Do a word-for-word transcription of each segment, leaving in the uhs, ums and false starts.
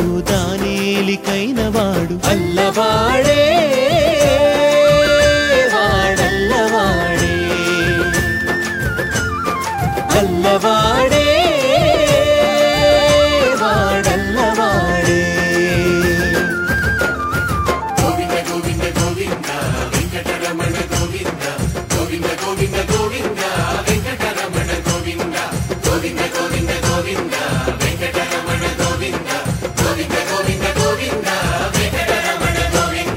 దానేలికైన వాడు అల్లవాడే వాడల్లవాడే అల్లవాడే వాడల్లవాడే గోవింద గోవింద గోవింద వెంకటరమణ గోవింద గోవింద గోవింద గోవింద వెంకటరమణ గోవింద గోవింద గోవింద గోవింద వెంకటరమణ గోవింద గోవింద గోవింద గోవింద వెంకటరమణ గోవింద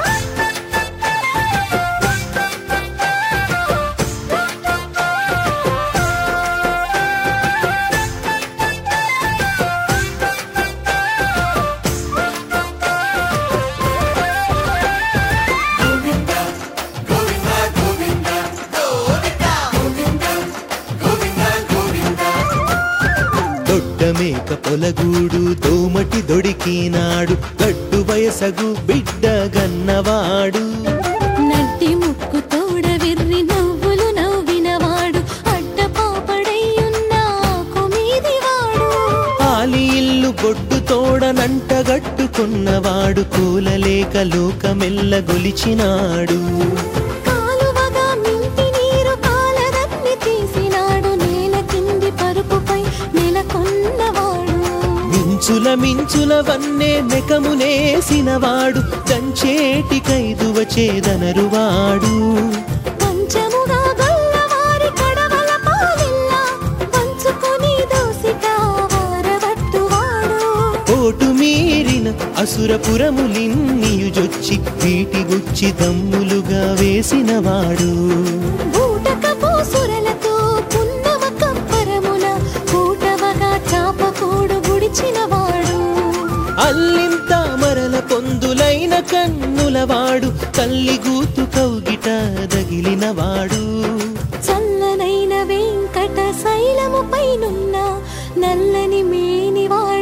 దొడ్డమేక పొలగూడు దోమటి దొడికినాడు గడ్డు వయసగు బిడ్డ గన్నవాడు నడ్డి ముక్కు తోడ విర్రి నవ్వులు నవ్వినవాడు అడ్డ పాపడయ్యున్న కొమీదివాడు ఆలి ఇల్లు గొడ్డు తోడనంటగట్టుకున్నవాడు కూలలేక లోకమెల్ల గొలిచినాడు కాలువగా మింటి నీరు కాలదన్ని తీసినాడు నేల కింది పరుపుపై నెలకొన్నవాడు మించుల మించుల వన్నే నెకమునేసినవాడు దంచేటి కైదువ చేదనరువాడు పంచముగా గల్లవారి కడవల పాలిల్ల పంచుకొని దోసిట వారబట్టువాడు ఓటు మీరిన అసురపురములిన్నియుజొచ్చి వీటి గుచ్చి దమ్ములుగా వేసినవాడు బూటకపు సురలతో పున్నమ కప్పరమున కూటవగా చాపకూడు గుడిచినవాడు అల్లింత మరల పొందులైన కన్నులవాడు తల్లిగూతు కౌగిట దగిలినవాడు చల్లనైన వెంకట శైలము పైనున్న నల్లని మేనివాడు